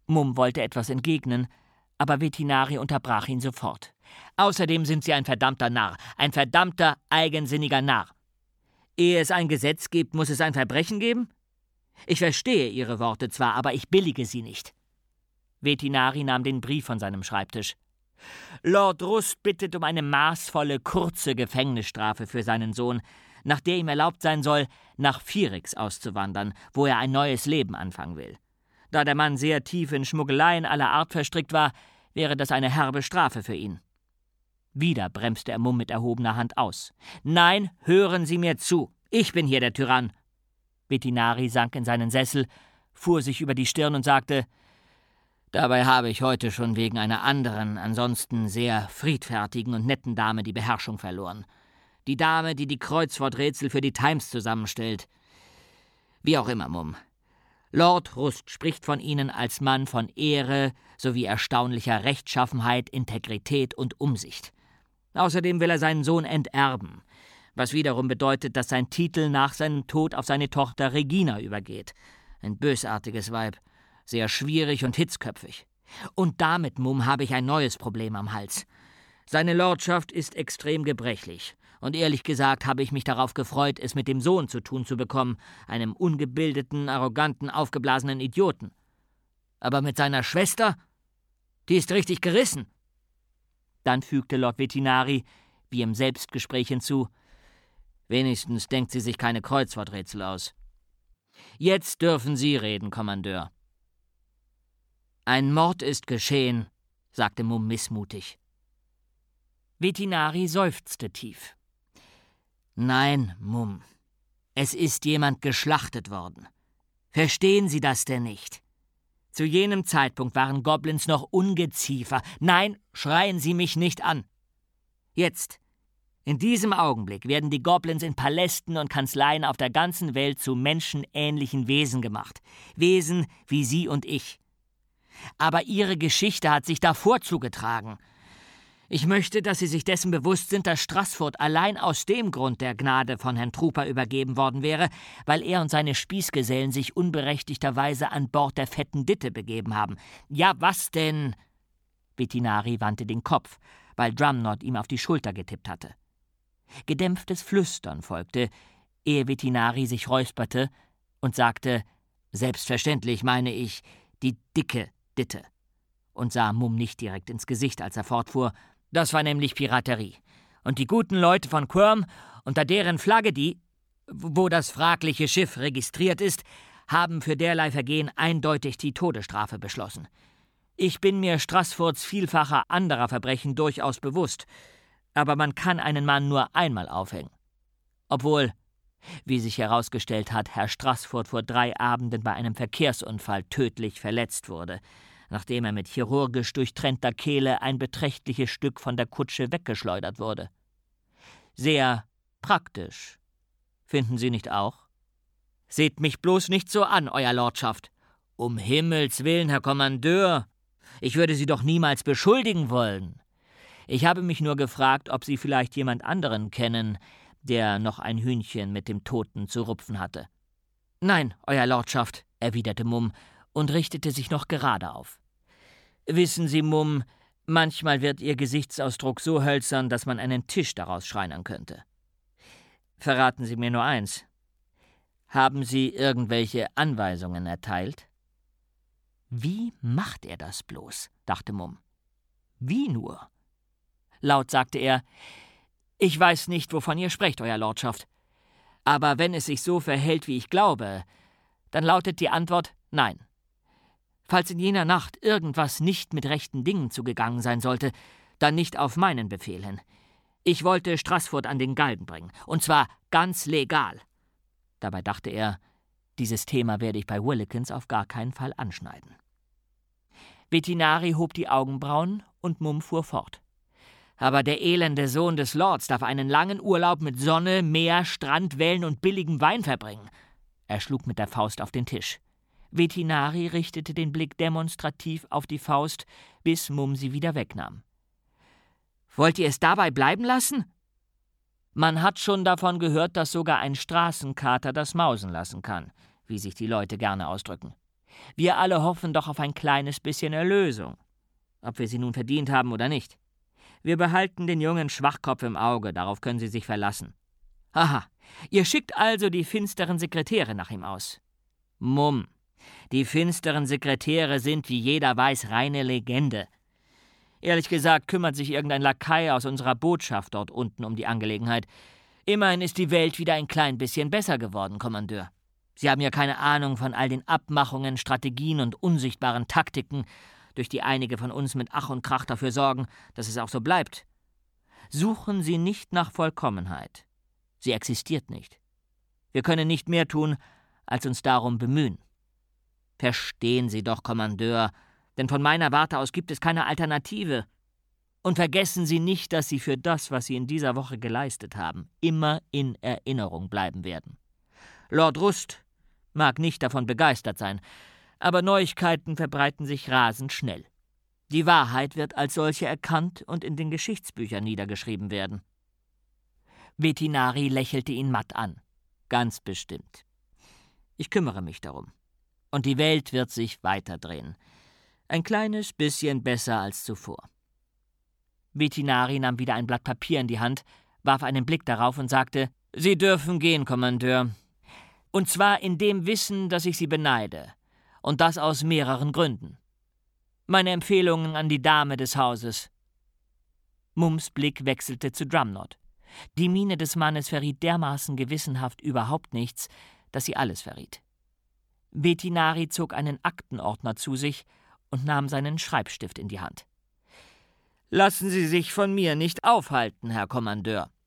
Mumm wollte etwas entgegnen, aber Vetinari unterbrach ihn sofort. »Außerdem sind Sie ein verdammter Narr, ein verdammter, eigensinniger Narr. Ehe es ein Gesetz gibt, muss es ein Verbrechen geben? Ich verstehe Ihre Worte zwar, aber ich billige sie nicht.« Vetinari nahm den Brief von seinem Schreibtisch. »Lord Rust bittet um eine maßvolle, kurze Gefängnisstrafe für seinen Sohn, nach der ihm erlaubt sein soll, nach Firix auszuwandern, wo er ein neues Leben anfangen will. Da der Mann sehr tief in Schmuggeleien aller Art verstrickt war, wäre das eine herbe Strafe für ihn.« Wieder bremste er Mumm mit erhobener Hand aus. »Nein, hören Sie mir zu. Ich bin hier der Tyrann.« Vetinari sank in seinen Sessel, fuhr sich über die Stirn und sagte: »Dabei habe ich heute schon wegen einer anderen, ansonsten sehr friedfertigen und netten Dame die Beherrschung verloren. Die Dame, die die Kreuzworträtsel für die Times zusammenstellt. Wie auch immer, Mumm. Lord Rust spricht von Ihnen als Mann von Ehre sowie erstaunlicher Rechtschaffenheit, Integrität und Umsicht. Außerdem will er seinen Sohn enterben, was wiederum bedeutet, dass sein Titel nach seinem Tod auf seine Tochter Regina übergeht. Ein bösartiges Weib, sehr schwierig und hitzköpfig. Und damit, Mumm, habe ich ein neues Problem am Hals. Seine Lordschaft ist extrem gebrechlich, und ehrlich gesagt habe ich mich darauf gefreut, es mit dem Sohn zu tun zu bekommen, einem ungebildeten, arroganten, aufgeblasenen Idioten. Aber mit seiner Schwester, die ist richtig gerissen.« Dann fügte Lord Vetinari, wie im Selbstgespräch hinzu: »Wenigstens denkt sie sich keine Kreuzworträtsel aus. Jetzt dürfen Sie reden, Kommandeur.« »Ein Mord ist geschehen«, sagte Mumm missmutig. Vetinari seufzte tief. »Nein, Mumm, es ist jemand geschlachtet worden. Verstehen Sie das denn nicht? Zu jenem Zeitpunkt waren Goblins noch Ungeziefer. Nein, schreien Sie mich nicht an. Jetzt, in diesem Augenblick, werden die Goblins in Palästen und Kanzleien auf der ganzen Welt zu menschenähnlichen Wesen gemacht. Wesen wie Sie und ich. Aber Ihre Geschichte hat sich davor zugetragen. Ich möchte, dass Sie sich dessen bewusst sind, dass Straßfurt allein aus dem Grund der Gnade von Herrn Trooper übergeben worden wäre, weil er und seine Spießgesellen sich unberechtigterweise an Bord der Fetten Ditte begeben haben. Ja, was denn?« Vetinari wandte den Kopf, weil Drumnod ihm auf die Schulter getippt hatte. Gedämpftes Flüstern folgte, ehe Vetinari sich räusperte und sagte: »Selbstverständlich meine ich die dicke Ditte«, und sah Mumm nicht direkt ins Gesicht, als er fortfuhr: »Das war nämlich Piraterie. Und die guten Leute von Quirm, unter deren Flagge wo das fragliche Schiff registriert ist, haben für derlei Vergehen eindeutig die Todesstrafe beschlossen. Ich bin mir Straßfurts vielfacher anderer Verbrechen durchaus bewusst, aber man kann einen Mann nur einmal aufhängen. Obwohl, wie sich herausgestellt hat, Herr Straßfurt vor 3 Abenden bei einem Verkehrsunfall tödlich verletzt wurde, nachdem er mit chirurgisch durchtrennter Kehle ein beträchtliches Stück von der Kutsche weggeschleudert wurde. Sehr praktisch, finden Sie nicht auch? Seht mich bloß nicht so an, Euer Lordschaft. Um Himmels willen, Herr Kommandeur, ich würde Sie doch niemals beschuldigen wollen. Ich habe mich nur gefragt, ob Sie vielleicht jemand anderen kennen, der noch ein Hühnchen mit dem Toten zu rupfen hatte.« »Nein, Euer Lordschaft«, erwiderte Mumm und richtete sich noch gerade auf. »Wissen Sie, Mumm, manchmal wird Ihr Gesichtsausdruck so hölzern, dass man einen Tisch daraus schreinern könnte. Verraten Sie mir nur eins. Haben Sie irgendwelche Anweisungen erteilt?« »Wie macht er das bloß?«, dachte Mumm. »Wie nur?« Laut sagte er: »Ich weiß nicht, wovon ihr sprecht, Euer Lordschaft. Aber wenn es sich so verhält, wie ich glaube, dann lautet die Antwort nein. Falls in jener Nacht irgendwas nicht mit rechten Dingen zugegangen sein sollte, dann nicht auf meinen Befehl hin. Ich wollte Straßfurt an den Galgen bringen, und zwar ganz legal.« Dabei dachte er, dieses Thema werde ich bei Willikins auf gar keinen Fall anschneiden. Vetinari hob die Augenbrauen und Mumm fuhr fort. »Aber der elende Sohn des Lords darf einen langen Urlaub mit Sonne, Meer, Strand, Wellen und billigem Wein verbringen.« Er schlug mit der Faust auf den Tisch. Vetinari richtete den Blick demonstrativ auf die Faust, bis Mumm sie wieder wegnahm. »Wollt ihr es dabei bleiben lassen?« »Man hat schon davon gehört, dass sogar ein Straßenkater das Mausen lassen kann, wie sich die Leute gerne ausdrücken. Wir alle hoffen doch auf ein kleines bisschen Erlösung, ob wir sie nun verdient haben oder nicht. Wir behalten den jungen Schwachkopf im Auge, darauf können Sie sich verlassen. Aha, ihr schickt also die finsteren Sekretäre nach ihm aus. Mumm, die finsteren Sekretäre sind, wie jeder weiß, reine Legende. Ehrlich gesagt kümmert sich irgendein Lakai aus unserer Botschaft dort unten um die Angelegenheit. Immerhin ist die Welt wieder ein klein bisschen besser geworden, Kommandeur. Sie haben ja keine Ahnung von all den Abmachungen, Strategien und unsichtbaren Taktiken, durch die einige von uns mit Ach und Krach dafür sorgen, dass es auch so bleibt. Suchen Sie nicht nach Vollkommenheit. Sie existiert nicht. Wir können nicht mehr tun, als uns darum bemühen. Verstehen Sie doch, Kommandeur, denn von meiner Warte aus gibt es keine Alternative. Und vergessen Sie nicht, dass Sie für das, was Sie in dieser Woche geleistet haben, immer in Erinnerung bleiben werden. Lord Rust mag nicht davon begeistert sein, aber Neuigkeiten verbreiten sich rasend schnell. Die Wahrheit wird als solche erkannt und in den Geschichtsbüchern niedergeschrieben werden. Vetinari lächelte ihn matt an. Ganz bestimmt. Ich kümmere mich darum. Und die Welt wird sich weiterdrehen. Ein kleines bisschen besser als zuvor. Vetinari nahm wieder ein Blatt Papier in die Hand, warf einen Blick darauf und sagte: »Sie dürfen gehen, Kommandeur. Und zwar in dem Wissen, dass ich Sie beneide. Und das aus mehreren Gründen. Meine Empfehlungen an die Dame des Hauses.« Mumms Blick wechselte zu Drumnod. Die Miene des Mannes verriet dermaßen gewissenhaft überhaupt nichts, dass sie alles verriet. Vetinari zog einen Aktenordner zu sich und nahm seinen Schreibstift in die Hand. »Lassen Sie sich von mir nicht aufhalten, Herr Kommandeur.